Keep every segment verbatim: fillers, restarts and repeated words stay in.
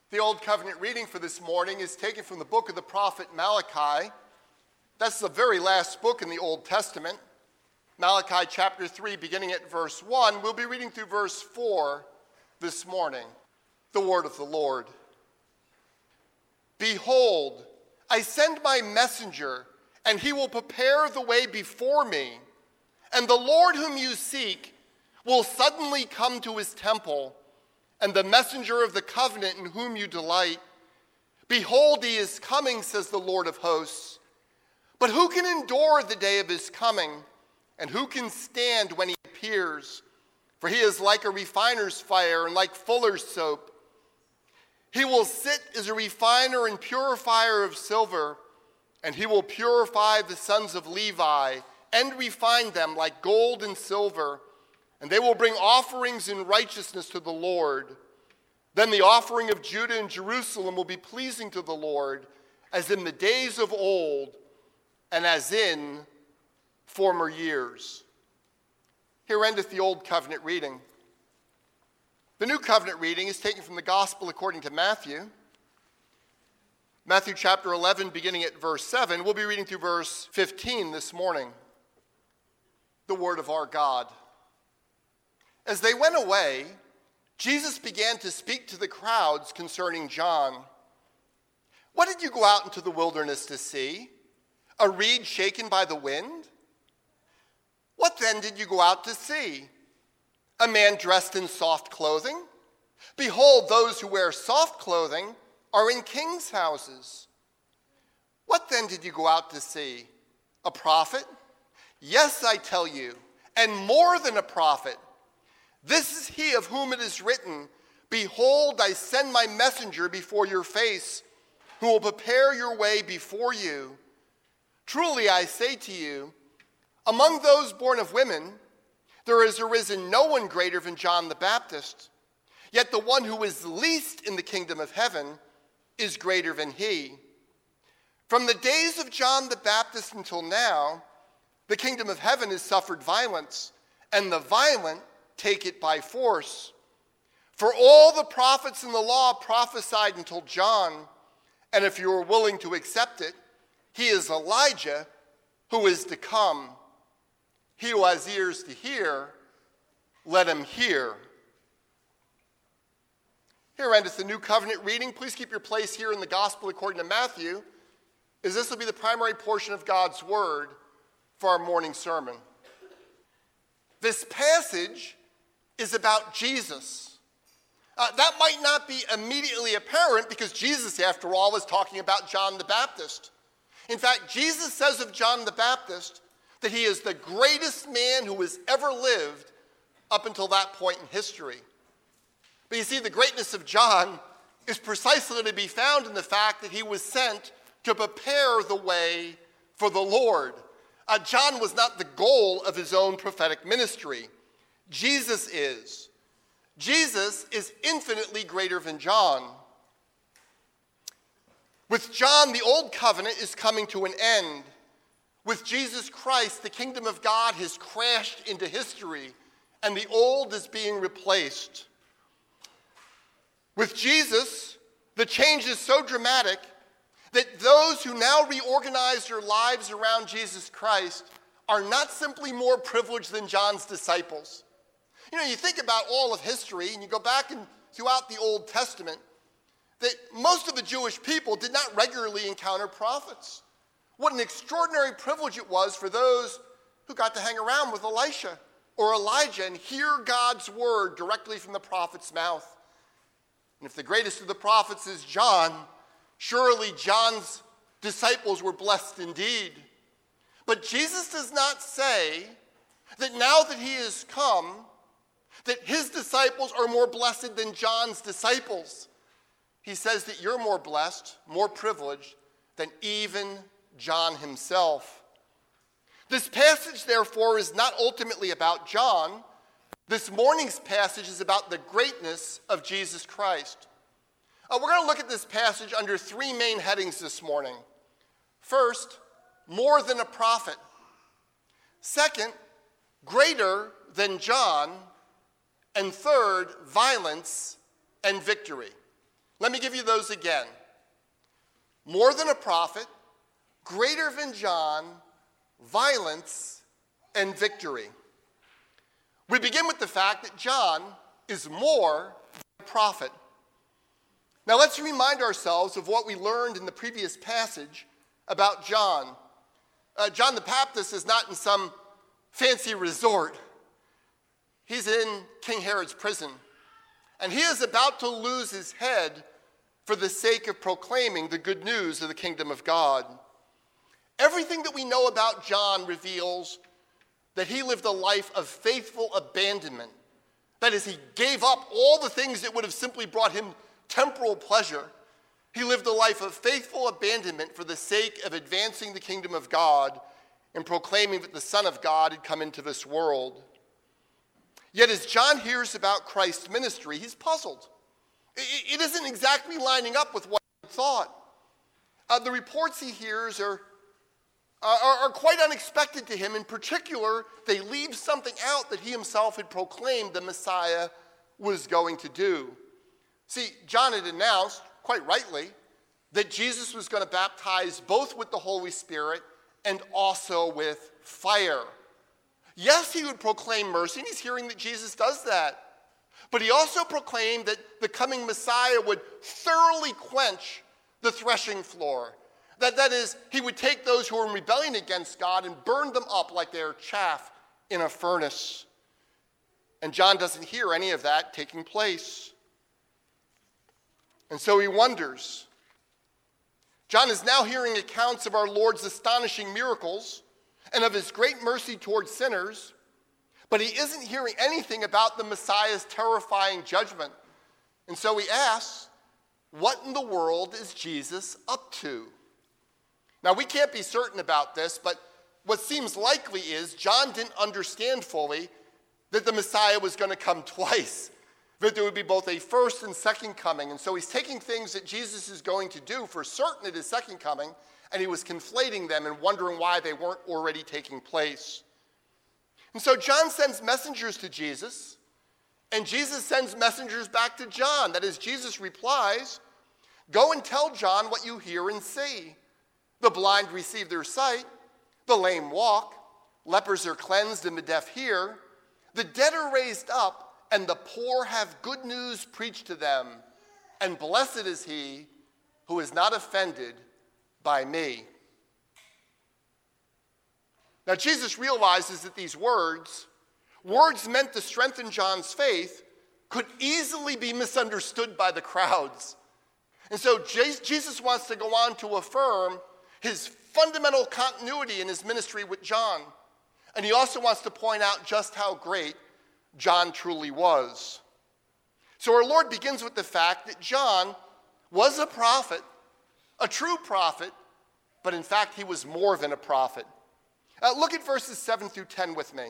The Old Covenant reading for this morning is taken from the book of the prophet Malachi. That's the very last book in the Old Testament. Malachi chapter three, beginning at verse one. We'll be reading through verse four this morning. The word of the Lord. Behold, I send my messenger, and he will prepare the way before me. And the Lord whom you seek will suddenly come to his temple, and the messenger of the covenant in whom you delight. Behold, he is coming, says the Lord of hosts. But who can endure the day of his coming, and who can stand when he appears? For he is like a refiner's fire and like fuller's soap. He will sit as a refiner and purifier of silver, and he will purify the sons of Levi and refine them like gold and silver, and they will bring offerings in righteousness to the Lord. Then the offering of Judah and Jerusalem will be pleasing to the Lord, as in the days of old and as in former years. Here endeth the Old Covenant reading. The New Covenant reading is taken from the Gospel according to Matthew. Matthew chapter eleven, beginning at verse seven. We'll be reading through verse fifteen this morning. The word of our God. As they went away, Jesus began to speak to the crowds concerning John. What did you go out into the wilderness to see? A reed shaken by the wind? What then did you go out to see? A man dressed in soft clothing? Behold, those who wear soft clothing are in kings' houses. What then did you go out to see? A prophet? Yes, I tell you, and more than a prophet. This is he of whom it is written, Behold, I send my messenger before your face, who will prepare your way before you. Truly I say to you, among those born of women, there has arisen no one greater than John the Baptist. Yet the one who is least in the kingdom of heaven is greater than he. From the days of John the Baptist until now, the kingdom of heaven has suffered violence, and the violent take it by force. For all the prophets in the law prophesied until John, and if you are willing to accept it, he is Elijah who is to come. He who has ears to hear, let him hear. Here endeth the New Covenant reading. Please keep your place here in the Gospel according to Matthew, as this will be the primary portion of God's Word for our morning sermon. This passage is about Jesus. Uh, that might not be immediately apparent because Jesus, after all, is talking about John the Baptist. In fact, Jesus says of John the Baptist that he is the greatest man who has ever lived up until that point in history. But you see, the greatness of John is precisely to be found in the fact that he was sent to prepare the way for the Lord. Uh, John was not the goal of his own prophetic ministry. Jesus is. Jesus is infinitely greater than John. With John, the old covenant is coming to an end. With Jesus Christ, the kingdom of God has crashed into history, and the old is being replaced. With Jesus, the change is so dramatic that those who now reorganize their lives around Jesus Christ are not simply more privileged than John's disciples. You know, you think about all of history, and you go back and throughout the Old Testament, that most of the Jewish people did not regularly encounter prophets. What an extraordinary privilege it was for those who got to hang around with Elisha or Elijah and hear God's word directly from the prophet's mouth. And if the greatest of the prophets is John, surely John's disciples were blessed indeed. But Jesus does not say that now that he has come, that his disciples are more blessed than John's disciples. He says that you're more blessed, more privileged than even John himself. This passage, therefore, is not ultimately about John. This morning's passage is about the greatness of Jesus Christ. Uh, we're going to look at this passage under three main headings this morning. First, more than a prophet. Second, greater than John. And third, violence and victory. Let me give you those again. More than a prophet, greater than John, violence, and victory. We begin with the fact that John is more than a prophet. Now let's remind ourselves of what we learned in the previous passage about John. Uh, John the Baptist is not in some fancy resort. He's in King Herod's prison, and he is about to lose his head for the sake of proclaiming the good news of the kingdom of God. Everything that we know about John reveals that he lived a life of faithful abandonment. That is, he gave up all the things that would have simply brought him temporal pleasure. He lived a life of faithful abandonment for the sake of advancing the kingdom of God and proclaiming that the Son of God had come into this world. Yet as John hears about Christ's ministry, he's puzzled. It isn't exactly lining up with what he thought. Uh, the reports he hears are, are, are quite unexpected to him. In particular, they leave something out that he himself had proclaimed the Messiah was going to do. See, John had announced, quite rightly, that Jesus was going to baptize both with the Holy Spirit and also with fire. Yes, he would proclaim mercy, and he's hearing that Jesus does that. But he also proclaimed that the coming Messiah would thoroughly quench the threshing floor. That, that is, he would take those who were in rebellion against God and burn them up like they are chaff in a furnace. And John doesn't hear any of that taking place. And so he wonders. John is now hearing accounts of our Lord's astonishing miracles and of his great mercy towards sinners, but he isn't hearing anything about the Messiah's terrifying judgment. And so he asks, what in the world is Jesus up to? Now, we can't be certain about this, but what seems likely is John didn't understand fully that the Messiah was going to come twice, that there would be both a first and second coming. And so he's taking things that Jesus is going to do for certain at his second coming, and he was conflating them and wondering why they weren't already taking place. And so John sends messengers to Jesus, and Jesus sends messengers back to John. That is, Jesus replies, go and tell John what you hear and see. The blind receive their sight, the lame walk, lepers are cleansed and the deaf hear, the dead are raised up, and the poor have good news preached to them, and blessed is he who is not offended by me. Now, Jesus realizes that these words, words meant to strengthen John's faith, could easily be misunderstood by the crowds. And so Jesus wants to go on to affirm his fundamental continuity in his ministry with John. And he also wants to point out just how great John truly was. So our Lord begins with the fact that John was a prophet, a true prophet, but in fact he was more than a prophet. Uh, look at verses seven through ten with me.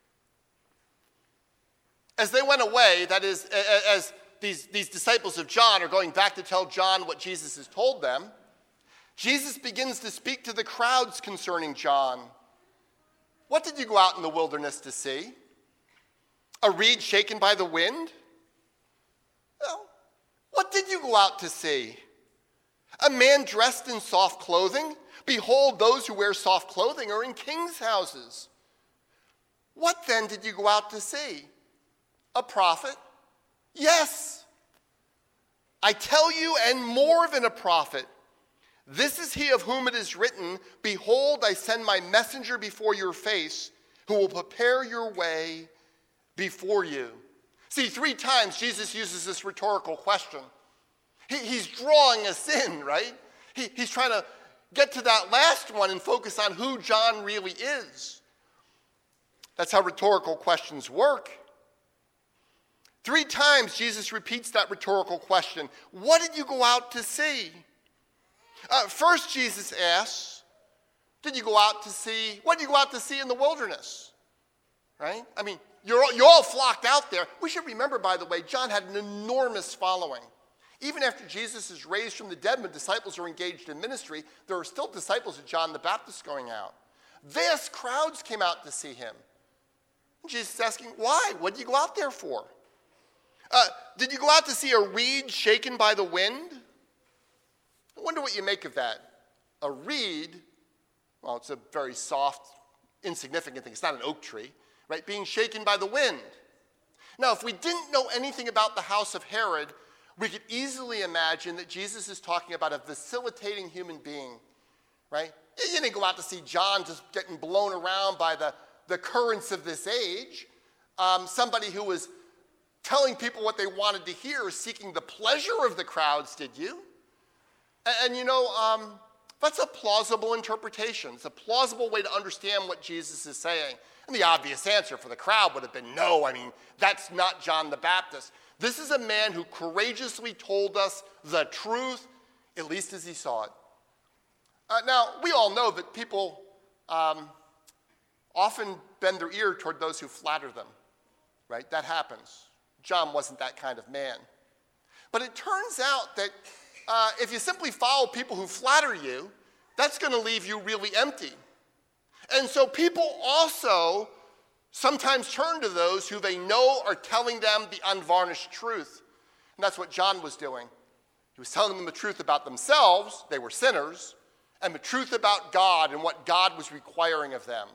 As they went away, that is, as these, these disciples of John are going back to tell John what Jesus has told them, Jesus begins to speak to the crowds concerning John. What did you go out in the wilderness to see? A reed shaken by the wind? Well, what did you go out to see? A man dressed in soft clothing? Behold, those who wear soft clothing are in kings' houses. What then did you go out to see? A prophet? Yes. I tell you, and more than a prophet. This is he of whom it is written, behold, I send my messenger before your face, who will prepare your way before you. See, three times Jesus uses this rhetorical question. He, he's drawing us in, right? He, he's trying to get to that last one and focus on who John really is. That's how rhetorical questions work. Three times Jesus repeats that rhetorical question. What did you go out to see? Uh, first, Jesus asks, did you go out to see, what did you go out to see in the wilderness? Right? I mean, you're all, you're all flocked out there. We should remember, by the way, John had an enormous following. Even after Jesus is raised from the dead, when disciples are engaged in ministry, there are still disciples of John the Baptist going out. Vast crowds came out to see him. And Jesus is asking, why? What did you go out there for? Uh, did you go out to see a reed shaken by the wind? I wonder what you make of that. A reed, well, it's a very soft, insignificant thing. It's not an oak tree, right? Being shaken by the wind. Now, if we didn't know anything about the house of Herod, we could easily imagine that Jesus is talking about a vacillating human being, right? You didn't go out to see John just getting blown around by the, the currents of this age. Um, somebody who was telling people what they wanted to hear, seeking the pleasure of the crowds, did you? And, and you know, um, that's a plausible interpretation. It's a plausible way to understand what Jesus is saying. And the obvious answer for the crowd would have been no. I mean, that's not John the Baptist. This is a man who courageously told us the truth, at least as he saw it. Uh, now, we all know that people um, often bend their ear toward those who flatter them, right? That happens. John wasn't that kind of man. But it turns out that uh, if you simply follow people who flatter you, that's going to leave you really empty. And so people also sometimes turn to those who they know are telling them the unvarnished truth. And that's what John was doing. He was telling them the truth about themselves, they were sinners, and the truth about God and what God was requiring of them.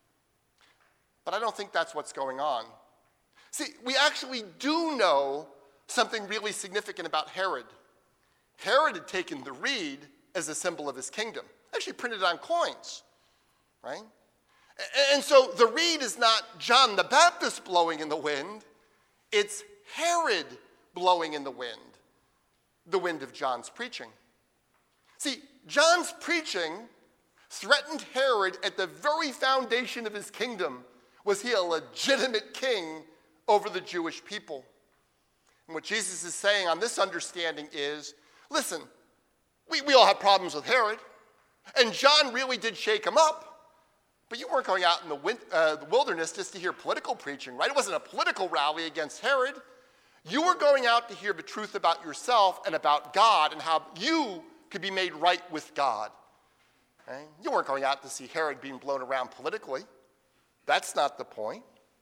But I don't think that's what's going on. See, we actually do know something really significant about Herod. Herod had taken the reed as a symbol of his kingdom, actually printed on coins, right? And so the reed is not John the Baptist blowing in the wind, it's Herod blowing in the wind, the wind of John's preaching. See, John's preaching threatened Herod at the very foundation of his kingdom. Was he a legitimate king over the Jewish people? And what Jesus is saying on this understanding is, listen, we, we all have problems with Herod, and John really did shake him up, but you weren't going out in the, win- uh, the wilderness just to hear political preaching, right? It wasn't a political rally against Herod. You were going out to hear the truth about yourself and about God and how you could be made right with God. Right? You weren't going out to see Herod being blown around politically. That's not the point.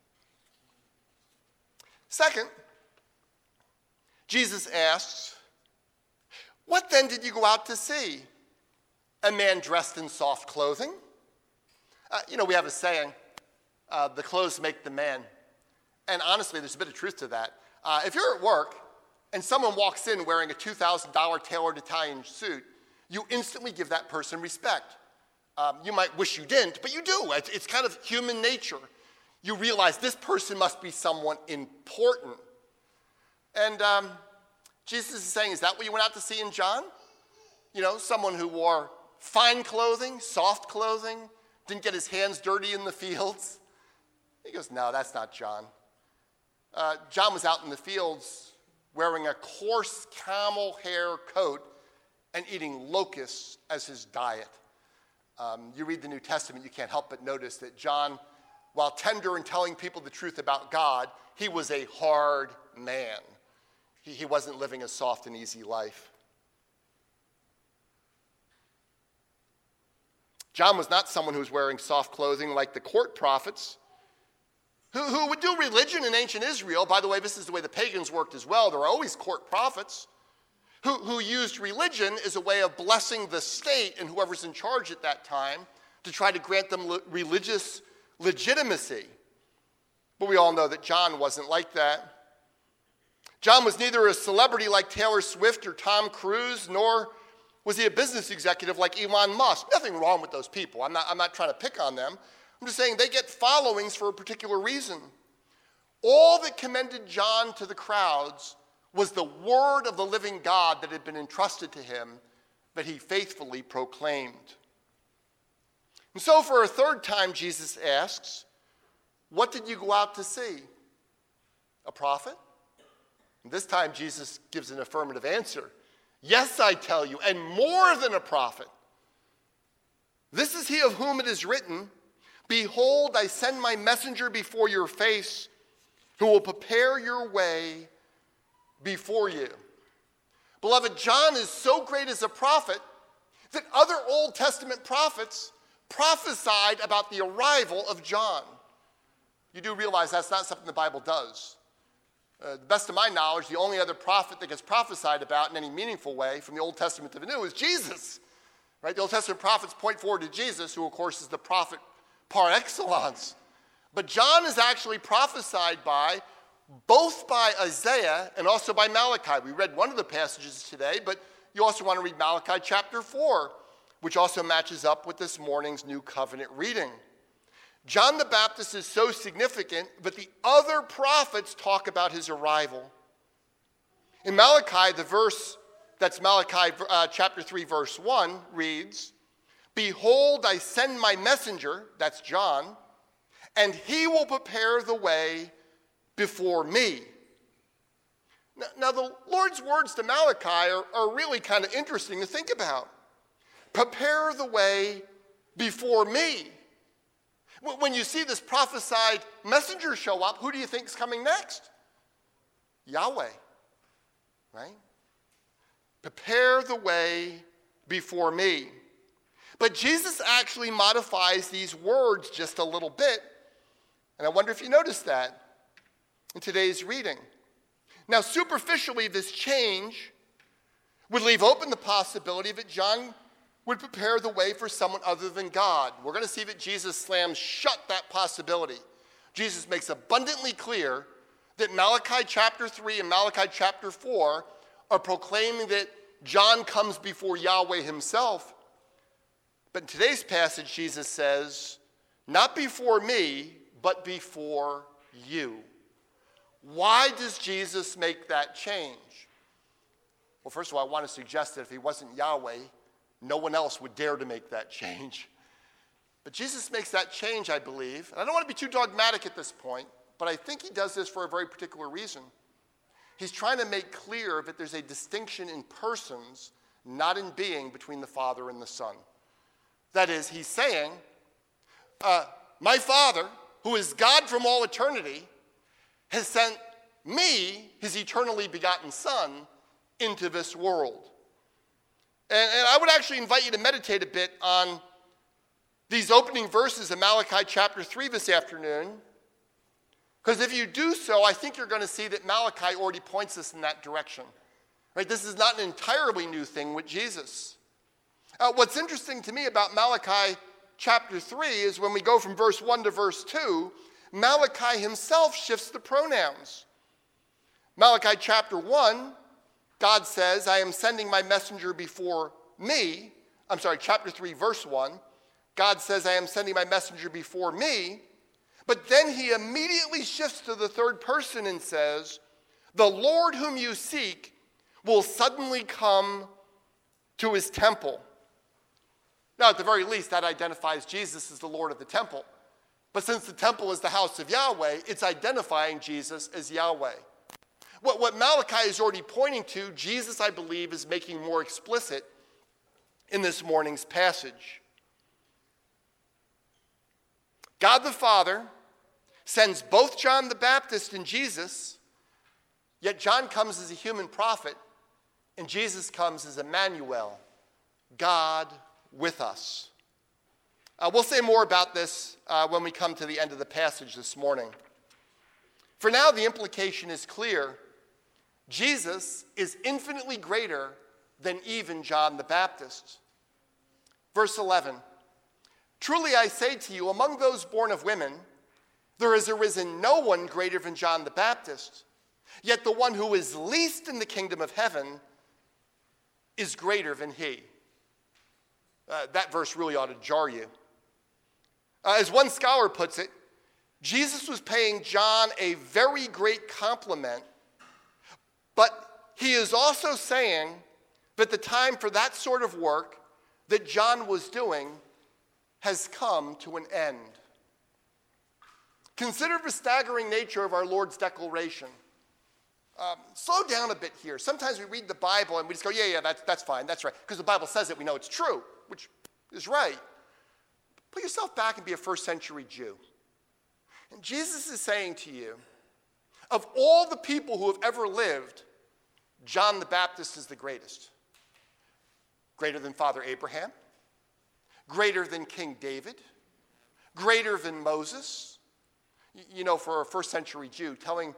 Second, Jesus asks, what then did you go out to see? A man dressed in soft clothing? Uh, you know, we have a saying, uh, the clothes make the man. And honestly, there's a bit of truth to that. Uh, if you're at work and someone walks in wearing a two thousand dollars tailored Italian suit, you instantly give that person respect. Um, you might wish you didn't, but you do. It's, it's kind of human nature. You realize this person must be someone important. And um, Jesus is saying, is that what you went out to see in John? You know, someone who wore fine clothing, soft clothing, didn't get his hands dirty in the fields. He goes, no, that's not John. Uh, John was out in the fields wearing a coarse camel hair coat and eating locusts as his diet. Um, you read the New Testament, you can't help but notice that John, while tender and telling people the truth about God, he was a hard man. He, he wasn't living a soft and easy life. John was not someone who was wearing soft clothing like the court prophets, who, who would do religion in ancient Israel. By the way, this is the way the pagans worked as well. There were always court prophets who, who used religion as a way of blessing the state and whoever's in charge at that time to try to grant them le- religious legitimacy. But we all know that John wasn't like that. John was neither a celebrity like Taylor Swift or Tom Cruise, nor was he a business executive like Elon Musk. Nothing wrong with those people. I'm not, I'm not trying to pick on them. I'm just saying they get followings for a particular reason. All that commended John to the crowds was the word of the living God that had been entrusted to him that he faithfully proclaimed. And so for a third time, Jesus asks, what did you go out to see? A prophet? And this time, Jesus gives an affirmative answer. Yes, I tell you, and more than a prophet. This is he of whom it is written, behold, I send my messenger before your face, who will prepare your way before you. Beloved, John is so great as a prophet that other Old Testament prophets prophesied about the arrival of John. You do realize that's not something the Bible does. Uh, the best of my knowledge, the only other prophet that gets prophesied about in any meaningful way from the Old Testament to the New is Jesus. Right? The Old Testament prophets point forward to Jesus, who, of course, is the prophet par excellence. But John is actually prophesied by, both by Isaiah and also by Malachi. We read one of the passages today, but you also want to read Malachi chapter four, which also matches up with this morning's New Covenant reading. John the Baptist is so significant, but the other prophets talk about his arrival. In Malachi, the verse, that's Malachi uh, chapter three, verse one, reads, "Behold, I send my messenger," that's John, "and he will prepare the way before me." Now, now the Lord's words to Malachi are, are really kind of interesting to think about. Prepare the way before me. When you see this prophesied messenger show up, who do you think is coming next? Yahweh, right? Prepare the way before me. But Jesus actually modifies these words just a little bit. And I wonder if you noticed that in today's reading. Now, superficially, this change would leave open the possibility that John would prepare the way for someone other than God. We're going to see that Jesus slams shut that possibility. Jesus makes abundantly clear that Malachi chapter three and Malachi chapter four are proclaiming that John comes before Yahweh himself. But in today's passage, Jesus says, not before me, but before you. Why does Jesus make that change? Well, first of all, I want to suggest that if he wasn't Yahweh, no one else would dare to make that change. But Jesus makes that change, I believe. And I don't want to be too dogmatic at this point, but I think he does this for a very particular reason. He's trying to make clear that there's a distinction in persons, not in being, between the Father and the Son. That is, he's saying, uh, my Father, who is God from all eternity, has sent me, his eternally begotten Son, into this world. And, and I would actually invite you to meditate a bit on these opening verses of Malachi chapter three this afternoon. Because if you do so, I think you're going to see that Malachi already points us in that direction. Right? This is not an entirely new thing with Jesus. Uh, what's interesting to me about Malachi chapter three is when we go from verse one to verse two, Malachi himself shifts the pronouns. Malachi chapter one, God says, I am sending my messenger before me. I'm sorry, chapter three, verse one. God says, I am sending my messenger before me. But then he immediately shifts to the third person and says, the Lord whom you seek will suddenly come to his temple. Now, at the very least, that identifies Jesus as the Lord of the temple. But since the temple is the house of Yahweh, it's identifying Jesus as Yahweh. What, what Malachi is already pointing to, Jesus, I believe, is making more explicit in this morning's passage. God the Father sends both John the Baptist and Jesus, yet John comes as a human prophet, and Jesus comes as Emmanuel, God with us. Uh, we'll say more about this uh, when we come to the end of the passage this morning. For now, the implication is clear. Jesus is infinitely greater than even John the Baptist. Verse eleven, truly I say to you, among those born of women, there has arisen no one greater than John the Baptist. Yet the one who is least in the kingdom of heaven is greater than he. Uh, that verse really ought to jar you. Uh, as one scholar puts it, Jesus was paying John a very great compliment, but he is also saying that the time for that sort of work that John was doing has come to an end. Consider the staggering nature of our Lord's declaration. Um, slow down a bit here. Sometimes we read the Bible and we just go, yeah, yeah, that's, that's fine, that's right. Because the Bible says it, we know it's true, which is right. Put yourself back and be a first century Jew. And Jesus is saying to you, of all the people who have ever lived, John the Baptist is the greatest. Greater than Father Abraham, greater than King David, greater than Moses. You know, for a first century Jew, telling,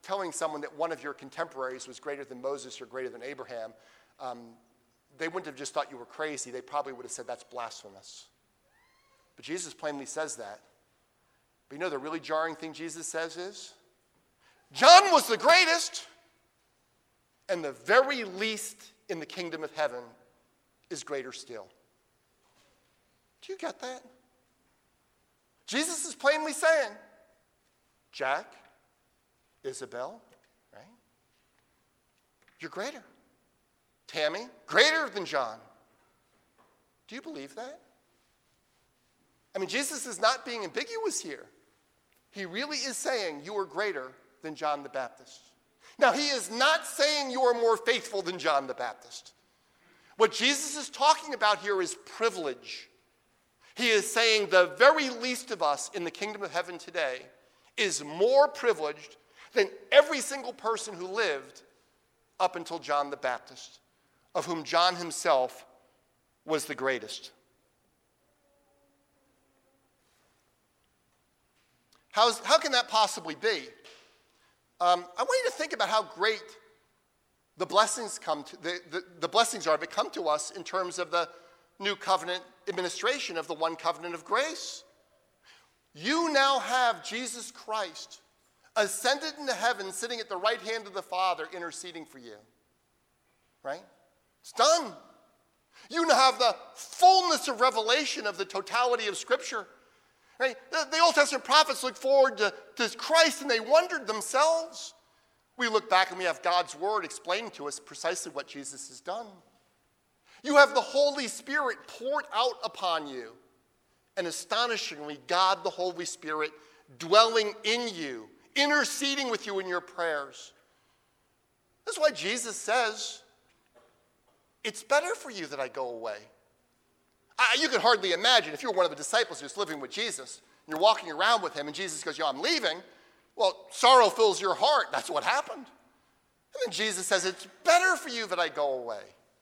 telling someone that one of your contemporaries was greater than Moses or greater than Abraham, um, they wouldn't have just thought you were crazy. They probably would have said that's blasphemous. But Jesus plainly says that. But you know the really jarring thing Jesus says is, John was the greatest, and the very least in the kingdom of heaven is greater still. Do you get that? Jesus is plainly saying, Jack, Isabel, right? You're greater. Tammy, greater than John. Do you believe that? I mean, Jesus is not being ambiguous here. He really is saying you are greater than John the Baptist. Now, he is not saying you are more faithful than John the Baptist. What Jesus is talking about here is privilege. He is saying the very least of us in the kingdom of heaven today is more privileged than every single person who lived up until John the Baptist, of whom John himself was the greatest. How's, how can that possibly be? Um, I want you to think about how great the blessings come to the, the, the blessings are that come to us in terms of the new covenant administration of the one covenant of grace. You now have Jesus Christ ascended into heaven, sitting at the right hand of the Father, interceding for you. Right? It's done. You now have the fullness of revelation of the totality of Scripture. Right? The, the Old Testament prophets looked forward to, to Christ and they wondered themselves. We look back and we have God's word explaining to us precisely what Jesus has done. You have the Holy Spirit poured out upon you. And astonishingly, God the Holy Spirit dwelling in you, interceding with you in your prayers. That's why Jesus says, it's better for you that I go away. I, you can hardly imagine if you were one of the disciples who's living with Jesus, and you're walking around with him, and Jesus goes, yo, I'm leaving. Well, sorrow fills your heart. That's what happened. And then Jesus says, it's better for you that I go away.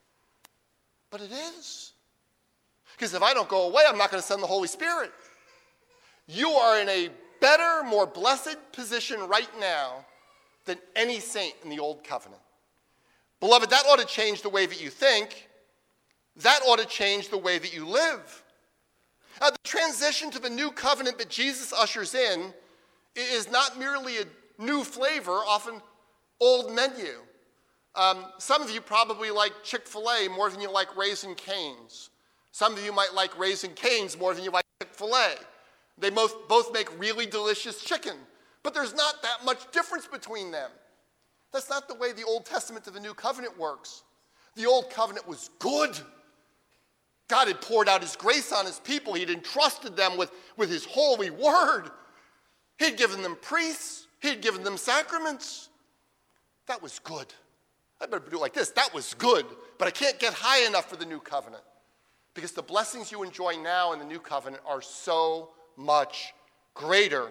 But it is. Because if I don't go away, I'm not going to send the Holy Spirit. You are in a better, more blessed position right now than any saint in the Old Covenant. Beloved, that ought to change the way that you think. That ought to change the way that you live. Uh, the transition to the new covenant that Jesus ushers in is not merely a new flavor, often old menu. Um, some of you probably like Chick-fil-A more than you like Raising Cane's. Some of you might like Raising Cane's more than you like Chick-fil-A. They both, both make really delicious chicken, but there's not that much difference between them. That's not the way the Old Testament to the New Covenant works. The Old Covenant was good. God had poured out his grace on his people. He'd entrusted them with, with his holy word. He'd given them priests. He'd given them sacraments. That was good. I better do it like this. That was good, but I can't get high enough for the new covenant because the blessings you enjoy now in the new covenant are so much greater.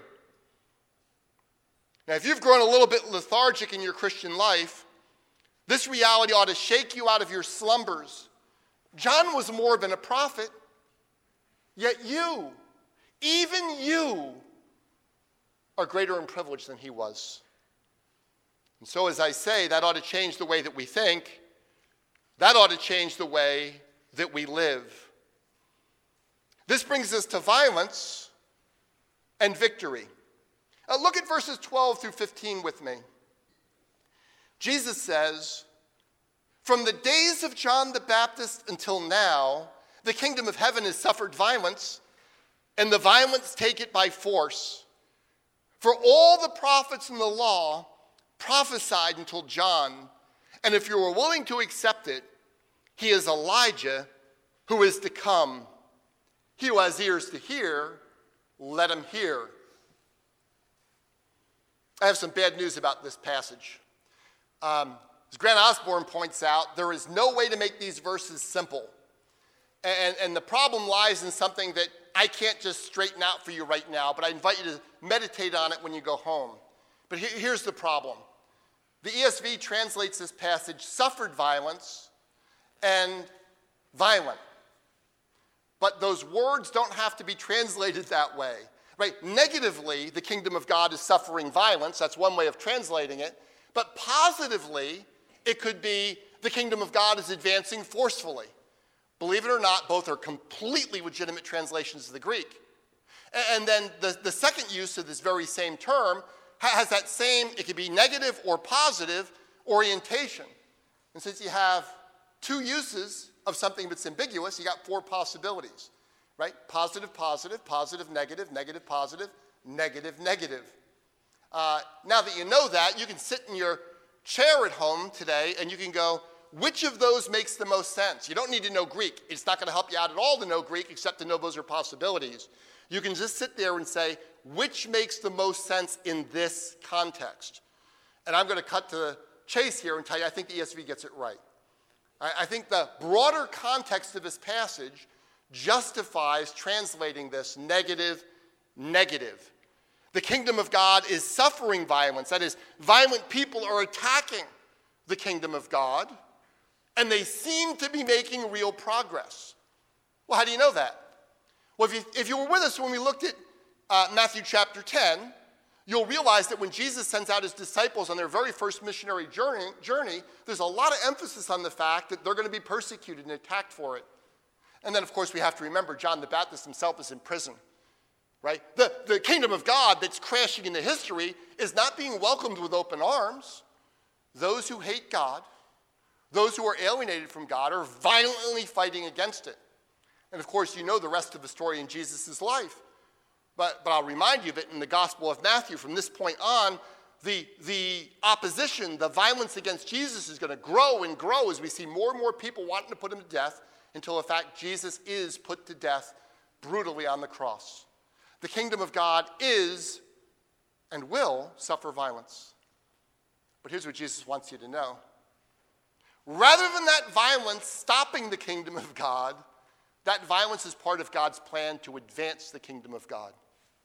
Now, if you've grown a little bit lethargic in your Christian life, this reality ought to shake you out of your slumbers. John was more than a prophet, yet you, even you, are greater in privilege than he was. And so, as I say, that ought to change the way that we think. That ought to change the way that we live. This brings us to violence and victory. Uh, look at verses twelve through fifteen with me. Jesus says, from the days of John the Baptist until now, the kingdom of heaven has suffered violence, and the violence take it by force. For all the prophets in the law prophesied until John, and if you are willing to accept it, he is Elijah who is to come. He who has ears to hear, let him hear. I have some bad news about this passage. Um, as Grant Osborne points out, there is no way to make these verses simple. And, and the problem lies in something that I can't just straighten out for you right now, but I invite you to meditate on it when you go home. But he, here's the problem. The E S V translates this passage, suffered violence and violent. But those words don't have to be translated that way. right? Negatively, the kingdom of God is suffering violence. That's one way of translating it. But positively, it could be the kingdom of God is advancing forcefully. Believe it or not, both are completely legitimate translations of the Greek. And then the, the second use of this very same term has that same, it could be negative or positive orientation. And since you have two uses of something that's ambiguous, you got four possibilities, right? Positive, positive, positive, negative, negative, positive, negative, negative. Uh, now that you know that, you can sit in your chair at home today and you can go, which of those makes the most sense? You don't need to know Greek. It's not going to help you out at all to know Greek, except to know those are possibilities. You can just sit there and say, which makes the most sense in this context? And I'm going to cut to the chase here and tell you I think the E S V gets it right. I, I think the broader context of this passage justifies translating this negative, negative. The kingdom of God is suffering violence. That is, violent people are attacking the kingdom of God, and they seem to be making real progress. Well, how do you know that? Well, if you, if you were with us when we looked at uh, Matthew chapter ten, you'll realize that when Jesus sends out his disciples on their very first missionary journey, journey, there's a lot of emphasis on the fact that they're going to be persecuted and attacked for it. And then, of course, we have to remember John the Baptist himself is in prison, right? The, the kingdom of God that's crashing into history is not being welcomed with open arms. Those who hate God, those who are alienated from God, are violently fighting against it. And of course, you know the rest of the story in Jesus' life. But, but I'll remind you that in the Gospel of Matthew, from this point on, the, the opposition, the violence against Jesus is going to grow and grow as we see more and more people wanting to put him to death until, in fact, Jesus is put to death brutally on the cross. The kingdom of God is and will suffer violence. But here's what Jesus wants you to know. Rather than that violence stopping the kingdom of God, that violence is part of God's plan to advance the kingdom of God.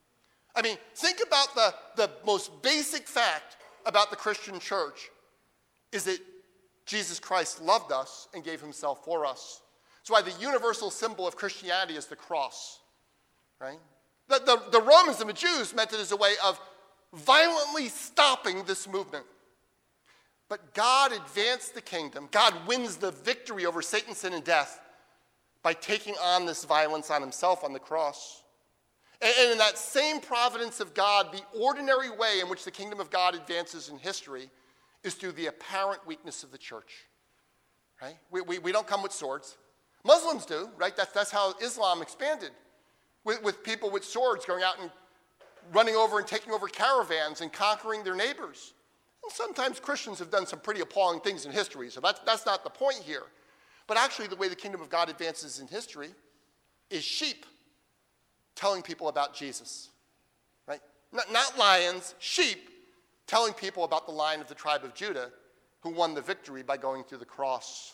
I mean, think about the, the most basic fact about the Christian church is that Jesus Christ loved us and gave himself for us. That's why the universal symbol of Christianity is the cross, right? The, the, the Romans and the Jews meant it as a way of violently stopping this movement. But God advanced the kingdom. God wins the victory over Satan, sin, and death by taking on this violence on himself on the cross. And, and in that same providence of God, the ordinary way in which the kingdom of God advances in history is through the apparent weakness of the church. Right? We, we, we don't come with swords. Muslims do, right? That's, that's how Islam expanded, with, with people with swords going out and running over and taking over caravans and conquering their neighbors. And sometimes Christians have done some pretty appalling things in history, so that's, that's not the point here. But actually, the way the kingdom of God advances in history is sheep telling people about Jesus, right? Not, not lions, sheep telling people about the Lion of the tribe of Judah who won the victory by going through the cross.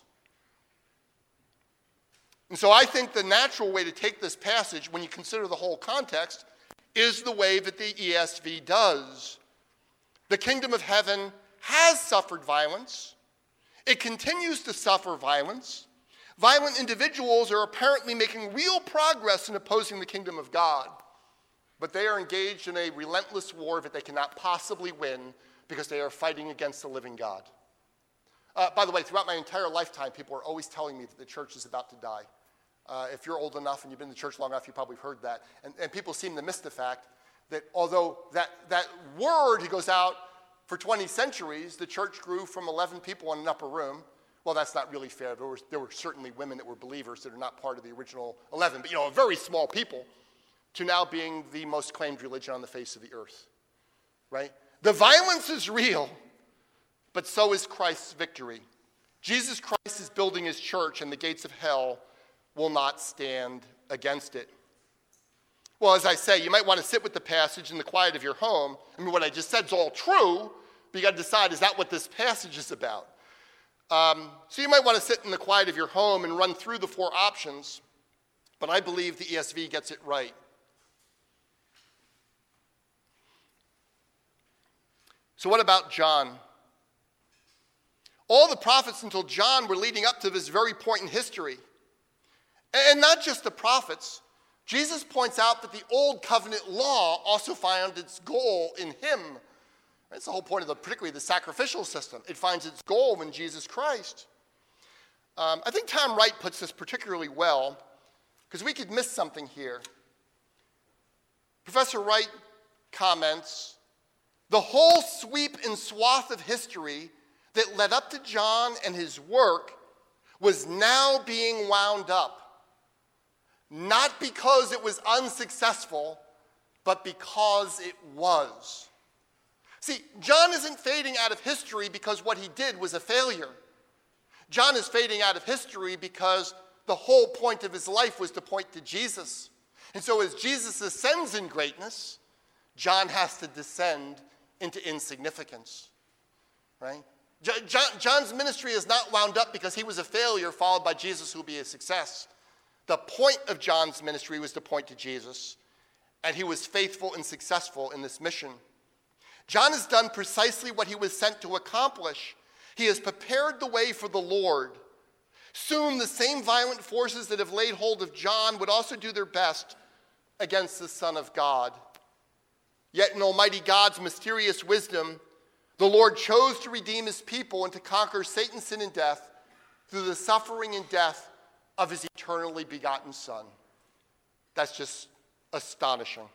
And so I think the natural way to take this passage, when you consider the whole context, is the way that the E S V does. The kingdom of heaven has suffered violence. It continues to suffer violence. Violent individuals are apparently making real progress in opposing the kingdom of God, but they are engaged in a relentless war that they cannot possibly win because they are fighting against the living God. Uh, by the way, throughout my entire lifetime, people are always telling me that the church is about to die. Uh, if you're old enough and you've been in the church long enough, you probably heard that. And, and people seem to miss the fact that although that, that word goes out for twenty centuries, the church grew from eleven people in an upper room. Well, that's not really fair. There, was, there were certainly women that were believers that are not part of the original eleven, but you know, a very small people, to now being the most claimed religion on the face of the earth, right? The violence is real, but so is Christ's victory. Jesus Christ is building his church, and the gates of hell will not stand against it. Well, as I say, you might want to sit with the passage in the quiet of your home. I mean, what I just said is all true, but you got to decide, is that what this passage is about? Um, so you might want to sit in the quiet of your home and run through the four options, but I believe the E S V gets it right. So what about John? All the prophets until John were leading up to this very point in history. And not just the prophets, Jesus points out that the old covenant law also found its goal in him. That's the whole point of the, particularly the sacrificial system. It finds its goal in Jesus Christ. Um, I think Tom Wright puts this particularly well, because we could miss something here. Professor Wright comments, the whole sweep and swath of history that led up to John and his work was now being wound up, not because it was unsuccessful, but because it was. See, John isn't fading out of history because what he did was a failure. John is fading out of history because the whole point of his life was to point to Jesus. And so as Jesus ascends in greatness, John has to descend into insignificance, right? John, John's ministry is not wound up because he was a failure followed by Jesus who will be a success. The point of John's ministry was to point to Jesus, and he was faithful and successful in this mission. John has done precisely what he was sent to accomplish. He has prepared the way for the Lord. Soon the same violent forces that have laid hold of John would also do their best against the Son of God. Yet in Almighty God's mysterious wisdom, the Lord chose to redeem his people and to conquer Satan, sin, and death through the suffering and death of his eternally begotten Son. That's just astonishing.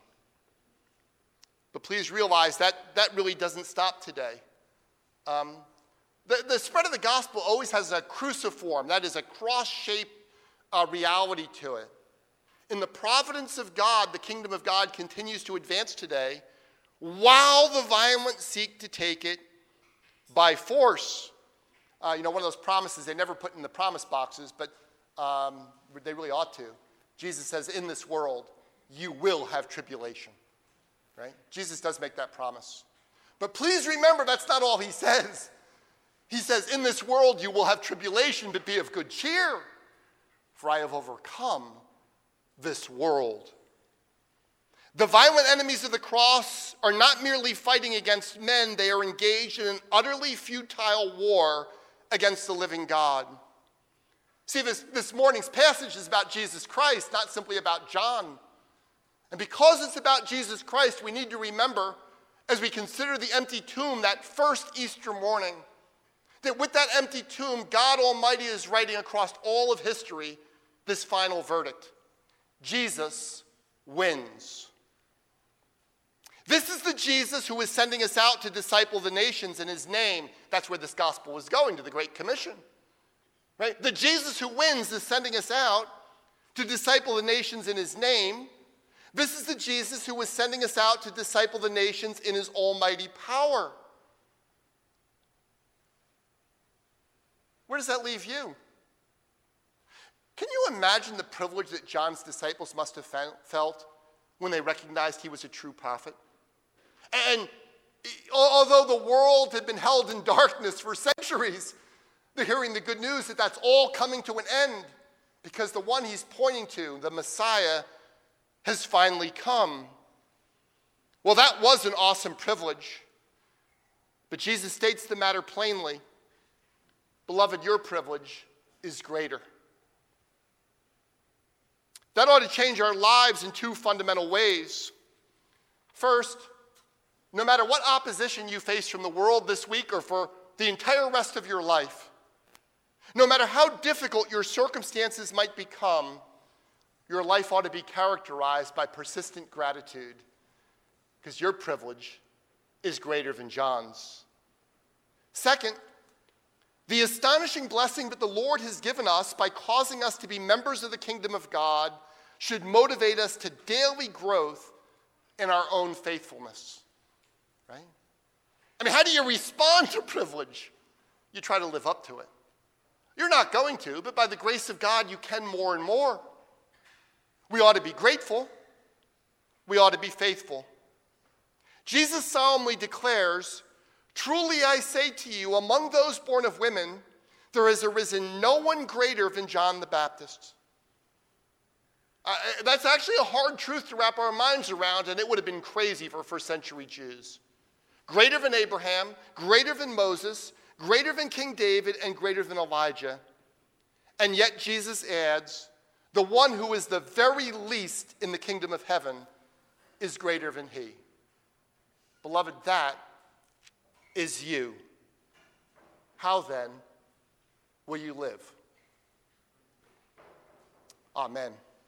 But please realize that that really doesn't stop today. Um, the, the spread of the gospel always has a cruciform, that is a cross-shaped uh, reality to it. In the providence of God, the kingdom of God continues to advance today, while the violent seek to take it by force. Uh, you know, one of those promises they never put in the promise boxes, but um, they really ought to. Jesus says, in this world, you will have tribulation. Right? Jesus does make that promise. But please remember, that's not all he says. He says, in this world you will have tribulation, but be of good cheer, for I have overcome this world. The violent enemies of the cross are not merely fighting against men, they are engaged in an utterly futile war against the living God. See, this, this morning's passage is about Jesus Christ, not simply about John. And because it's about Jesus Christ, we need to remember, as we consider the empty tomb that first Easter morning, that with that empty tomb, God Almighty is writing across all of history this final verdict. Jesus wins. This is the Jesus who is sending us out to disciple the nations in his name. That's where this gospel was going, to the Great Commission. Right? The Jesus who wins is sending us out to disciple the nations in his name. This is the Jesus who was sending us out to disciple the nations in his almighty power. Where does that leave you? Can you imagine the privilege that John's disciples must have felt when they recognized he was a true prophet? And although the world had been held in darkness for centuries, they're hearing the good news that that's all coming to an end because the one he's pointing to, the Messiah, has finally come. Well, that was an awesome privilege. But Jesus states the matter plainly. Beloved, your privilege is greater. That ought to change our lives in two fundamental ways. First, no matter what opposition you face from the world this week or for the entire rest of your life, no matter how difficult your circumstances might become, your life ought to be characterized by persistent gratitude because your privilege is greater than John's. Second, the astonishing blessing that the Lord has given us by causing us to be members of the kingdom of God should motivate us to daily growth in our own faithfulness, right? I mean, how do you respond to privilege? You try to live up to it. You're not going to, but by the grace of God, you can more and more. We ought to be grateful. We ought to be faithful. Jesus solemnly declares, truly I say to you, among those born of women, there has arisen no one greater than John the Baptist. Uh, that's actually a hard truth to wrap our minds around, and it would have been crazy for first century Jews. Greater than Abraham, greater than Moses, greater than King David, and greater than Elijah. And yet Jesus adds, the the one who is the very least in the kingdom of heaven is greater than he. Beloved, that is you. How then will you live? Amen.